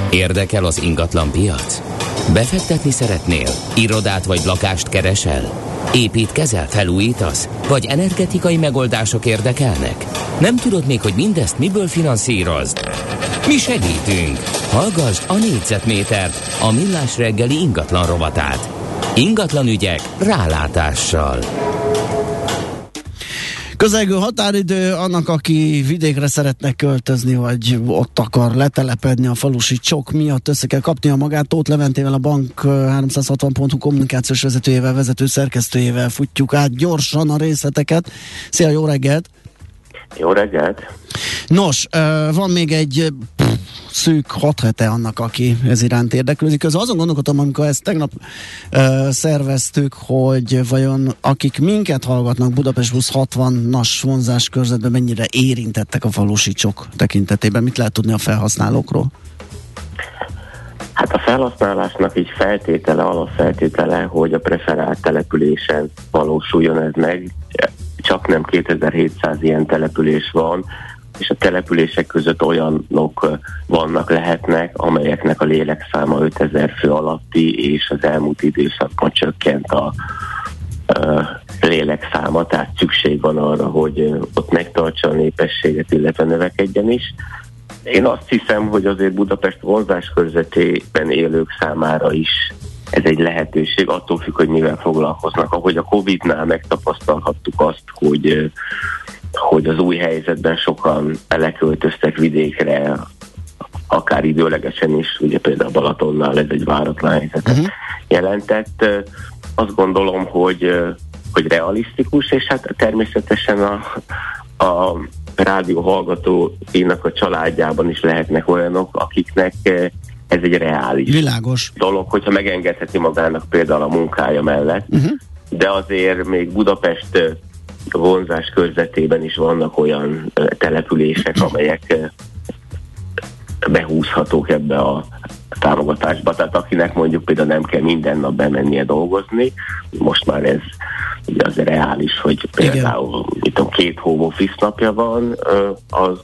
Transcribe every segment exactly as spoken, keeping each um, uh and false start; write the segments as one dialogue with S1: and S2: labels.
S1: Érdekel az ingatlan piac? Befektetni szeretnél? Irodát vagy lakást keresel? Építkezel, felújítasz? Vagy energetikai megoldások érdekelnek? Nem tudod még, hogy mindezt miből finanszírozd? Mi segítünk! Hallgasd a négyzetmétert, a Millás reggeli ingatlan rovatát. Ingatlan ügyek rálátással.
S2: Közelgő határidő annak, aki vidékre szeretne költözni, vagy ott akar letelepedni a falusi csok miatt, össze kell kapnia magát. Tóth Leventével, a Bank háromszázhatvan pont hu kommunikációs vezetőjével, vezető szerkesztőjével futjuk át gyorsan a részleteket. Szia, jó reggelt!
S3: Jó reggelt!
S2: Nos, van még egy szűk hat hete annak, aki ez iránt érdeklődik. Közben azon gondolkodtam, amikor ezt tegnap uh, szerveztük, hogy vajon akik minket hallgatnak Budapest Plusz hatvanas vonzás körzetben mennyire érintettek a falusi csok tekintetében. Mit lehet tudni a felhasználókról?
S3: Hát a felhasználásnak így feltétele, alapfeltétele, hogy a preferált településen valósuljon ez meg. Csak nem kétezer-hétszáz ilyen település van, és a települések között olyanok vannak, lehetnek, amelyeknek a lélekszáma ötezer fő alatti, és az elmúlt időszakban csökkent a uh, lélekszáma, tehát szükség van arra, hogy ott megtartsa a népességet, illetve növekedjen is. Én azt hiszem, hogy azért Budapest vonzás körzetében élők számára is ez egy lehetőség, attól függ, hogy mivel foglalkoznak. Ahogy a Covid-nál megtapasztalhattuk azt, hogy hogy az új helyzetben sokan leköltöztek vidékre, akár időlegesen is, ugye például Balatonnál ez egy váratlan helyzetet uh-huh. jelentett. Azt gondolom, hogy, hogy realisztikus, és hát természetesen a, a rádió hallgatóinak a családjában is lehetnek olyanok, akiknek ez egy reális
S2: Világos.
S3: dolog, hogyha megengedheti magának például a munkája mellett, uh-huh. de azért még Budapest vonzás körzetében is vannak olyan települések, amelyek behúzhatók ebbe a támogatásba. Tehát akinek mondjuk például nem kell minden nap bemennie dolgozni, most már ez ugye az reális, hogy például mit tudom, két home office napja van, az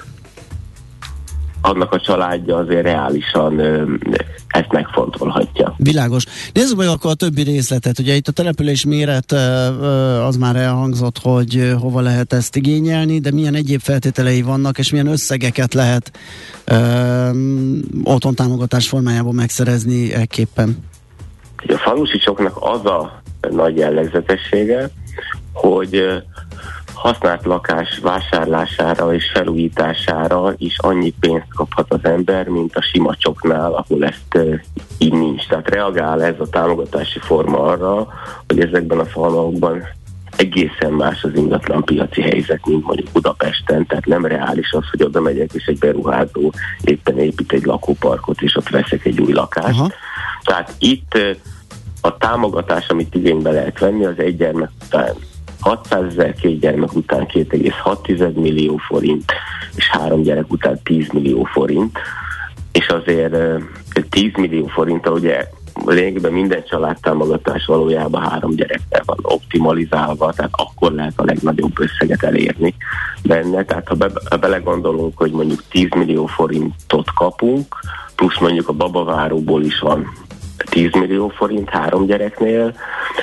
S3: annak a családja azért reálisan ö, ezt megfontolhatja.
S2: Világos. Nézzük meg akkor a többi részletet. Ugye itt a település méret az már elhangzott, hogy hova lehet ezt igényelni, de milyen egyéb feltételei vannak, és milyen összegeket lehet ö, otthontámogatás formájában megszerezni ekképpen?
S3: A falusi csoknak az a nagy jellegzetessége, hogy használt lakás vásárlására és felújítására is annyi pénzt kaphat az ember, mint a sima csoknál, ahol ezt e, így nincs. Tehát reagál ez a támogatási forma arra, hogy ezekben a falvakban egészen más az ingatlan piaci helyzet, mint mondjuk Budapesten, tehát nem reális az, hogy oda megyek, és egy beruházó éppen épít egy lakóparkot, és ott veszek egy új lakást. Aha. Tehát itt a támogatás, amit igénybe lehet venni, az egy gyermek után hatszázezer, két gyermek után két egész hat millió forint, és három gyerek után tíz millió forint, és azért tíz millió forinttal ugye lényegében minden családtámogatás valójában három gyerekkel van optimalizálva, tehát akkor lehet a legnagyobb összeget elérni benne, tehát ha, be, ha belegondolunk, hogy mondjuk tíz millió forintot kapunk, plusz mondjuk a babaváróból is van tíz millió forint három gyereknél,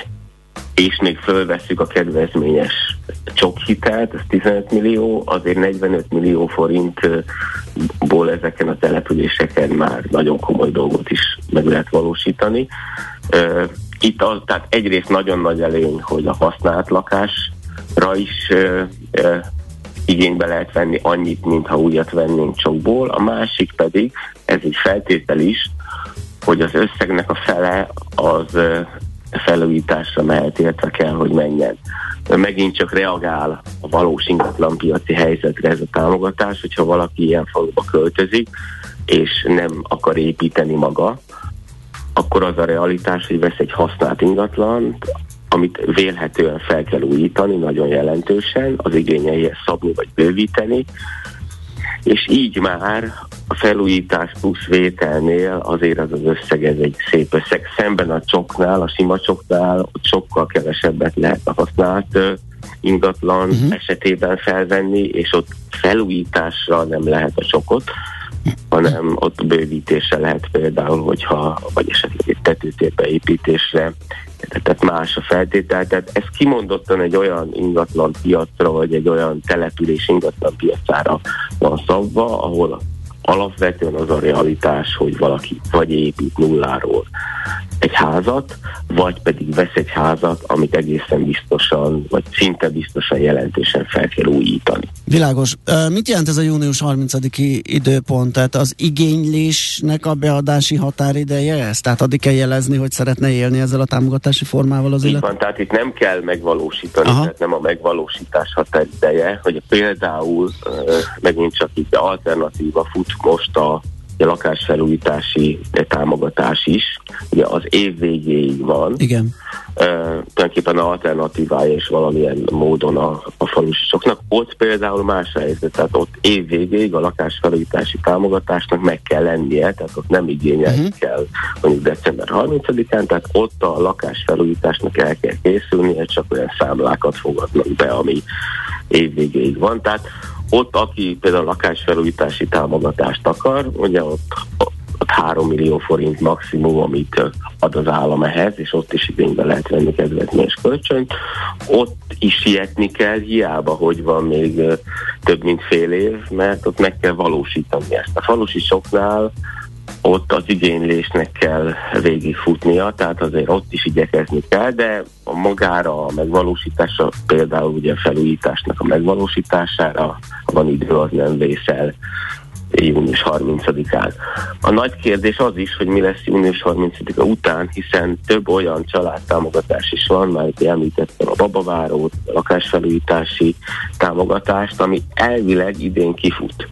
S3: és még fölvesszük a kedvezményes csokhitelt, ez tizenöt millió, azért negyvenöt millió forintból ezeken a településeken már nagyon komoly dolgot is meg lehet valósítani. Itt az, tehát egyrészt nagyon nagy előny, hogy a használt lakásra is igénybe lehet venni annyit, mintha újat vennénk csokból, a másik pedig, ez egy feltétel is, hogy az összegnek a fele az felújításra mehet, illetve kell, hogy menjen. Megint csak reagál a valós ingatlanpiaci helyzetre ez a támogatás, hogyha valaki ilyen faluba költözik, és nem akar építeni maga, akkor az a realitás, hogy vesz egy használt ingatlant, amit vélhetően fel kell újítani, nagyon jelentősen, az igényeihez szabni vagy bővíteni, és így már a felújítás plusz vételnél azért az az összeg, ez egy szép összeg. Szemben a csoknál, a sima csoknál, ott sokkal kevesebbet lehet a használt uh, ingatlan uh-huh. esetében felvenni, és ott felújításra nem lehet a csokot hanem ott bővítésre lehet például, hogyha, vagy esetleg egy tetőtérbe építésre, tehát más a feltétel. Tehát ez kimondottan egy olyan ingatlan piacra, vagy egy olyan település ingatlan piacára van szabva, ahol alapvetően az a realitás, hogy valaki vagy épít nulláról egy házat, vagy pedig vesz egy házat, amit egészen biztosan, vagy szinte biztosan jelentősen fel kell újítani.
S2: Világos. Mit jelent ez a június harmincadiki időpont? Tehát az igénylésnek a beadási határideje ez? Tehát addig kell jelezni, hogy szeretne élni ezzel a támogatási formával az illető?
S3: Van, tehát itt nem kell megvalósítani, Aha. tehát nem a megvalósítás határideje, hogy például megint csak itt alternatíva fut most a a lakásfelújítási támogatás is, ugye az év végéig van.
S2: Igen.
S3: Uh, tulajdonképpen alternatívája és valamilyen módon a, a falusoknak. Ott például más helyzet, tehát ott év végéig a lakásfelújítási támogatásnak meg kell lennie, tehát ott nem igényelni uh-huh. kell mondjuk december harmincadikán, tehát ott a lakásfelújításnak el kell készülnie, csak olyan számlákat fogadnak be, ami év végéig van. Tehát ott, aki például lakásfelújítási támogatást akar, ugye ott, ott három millió forint maximum, amit ad az állam ehhez, és ott is igénybe lehet venni kedvezményes kölcsönt. Ott is sietni kell, hiába, hogy van még több mint fél év, mert ott meg kell valósítani ezt. A falusi soknál ott az igénylésnek kell végigfutnia, tehát azért ott is igyekezni kell, de a magára a megvalósítása, például ugye a felújításnak a megvalósítására van idő, az nem vészel június harmincadikán. A nagy kérdés az is, hogy mi lesz június harmincadika után, hiszen több olyan családtámogatás is van, már említettem a babavárót, a lakásfelújítási támogatást, ami elvileg idén kifut.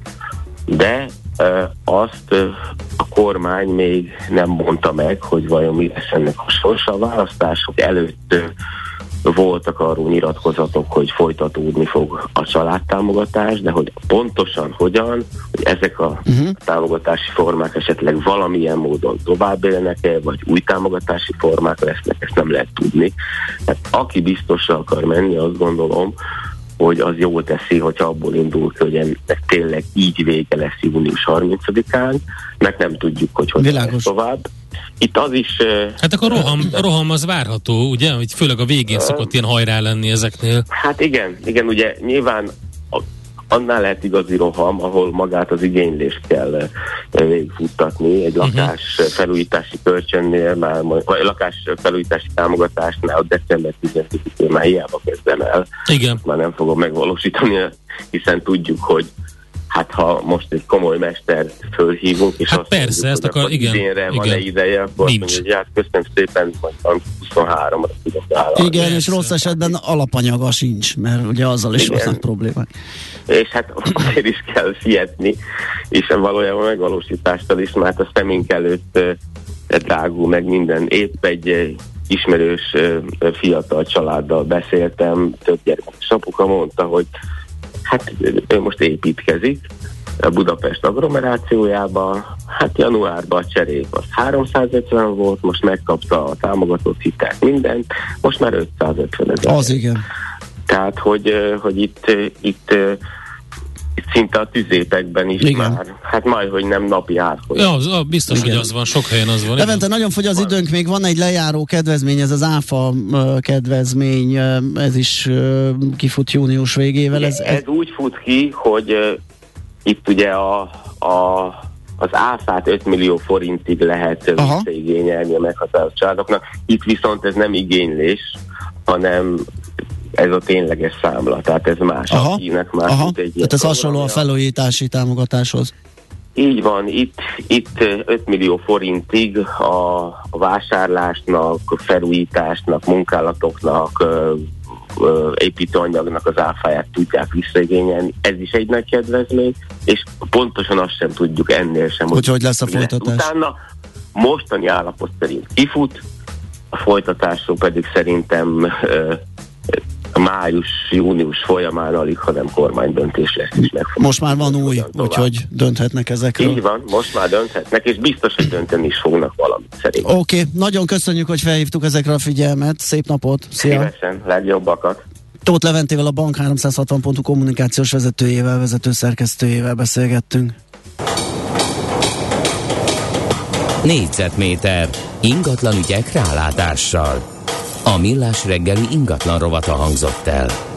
S3: De azt a kormány még nem mondta meg, hogy vajon mi lesz ennek a sorsa. A választások előtt voltak arról nyilatkozatok, hogy folytatódni fog a családtámogatás, de hogy pontosan hogyan, hogy ezek a uh-huh. támogatási formák esetleg valamilyen módon tovább élnek-e, vagy új támogatási formák lesznek, ezt nem lehet tudni. Hát aki biztosra akar menni, azt gondolom, hogy az jól teszi, hogyha abból indul ki, hogy ennek tényleg így vége lesz június harmincadikán, mert nem tudjuk, hogy hogy lesz tovább. Itt az is...
S4: Hát akkor a roham, roham az várható, ugye? Hogy főleg a végén szokott ilyen hajrá lenni ezeknél.
S3: Hát igen, igen, ugye nyilván annál lehet igazi roham, ahol magát az igénylést kell végigfuttatni. Egy uh-huh. lakás felújítási kölcsönnél, már, vagy lakás felújítási támogatásnál december tizenötödikén már hiába kezdem el.
S4: Igen.
S3: Már nem fogom megvalósítani, hiszen tudjuk, hogy hát ha most egy komoly mestert fölhívunk, és
S4: hát
S3: azt
S4: persze,
S3: mondjuk,
S4: ezt akar, igen,
S3: idénre
S4: igen.
S3: van-e ideje, akkor
S4: nincs.
S3: mondjuk, hogy hát köszönöm szépen, majd huszonháromra tudok vállalni.
S2: Igen, és rossz esetben alapanyaga sincs, mert ugye azzal is vannak problémák.
S3: És hát azért is kell sietni, és valójában a megvalósítástól is, mert a szemünk előtt drágul meg minden. Épp egy ismerős fiatal családdal beszéltem, több gyermekes apuka mondta, hogy hát ő most építkezik a Budapest agglomerációjába, hát januárban a cserék az háromszázötven volt, most megkapta a támogatott hitelt mindent, most már ötszázötven ezer.
S2: Az igen.
S3: Tehát, hogy, hogy itt, itt, itt szinte a tüzépekben is igen. már, hát majd, hogy nem napi árfolyam.
S4: Ja, az, az biztos, igen. hogy az van, sok helyen az van.
S2: Levente, nagyon fogy az időnk, még van egy lejáró kedvezmény, ez az áfa kedvezmény, ez is kifut június végével. Ez,
S3: ez... ez úgy fut ki, hogy uh, itt ugye a, a, az áfát öt millió forintig lehet visszaigényelni a meghatározott családoknak. Itt viszont ez nem igénylés, hanem ez a tényleges számla, tehát ez más,
S2: aha,
S3: akinek más.
S2: Aha, tehát ez hasonló a felújítási támogatáshoz. Így
S3: van, itt, itt öt millió forintig a, a vásárlásnak, felújításnak, munkálatoknak, ö, ö, építőanyagnak az áfáját tudják visszaigényelni. Ez is egy nagy kedvezmény, és pontosan azt sem tudjuk ennél sem.
S2: Hogy hogy lesz a folytatás?
S3: Utána mostani állapot szerint kifut, a folytatásról pedig szerintem ö, május-június folyamán alig, ha nem kormánydöntés lesz is meg.
S2: Most már van új, úgyhogy dönthetnek ezekről.
S3: Így van, most már dönthetnek, és biztos, hogy dönteni is fognak valamit szerintem.
S2: Oké, okay, nagyon köszönjük, hogy felhívtuk ezekre a figyelmet. Szép napot, szia!
S3: Szívesen, legjobbakat!
S2: Tóth Leventével, a Bank háromszázhatvan pont hu kommunikációs vezetőjével, vezető szerkesztőjével beszélgettünk.
S1: Négyzetméter ingatlan ügyek rálátással. A Millás reggeli ingatlan rovata hangzott el.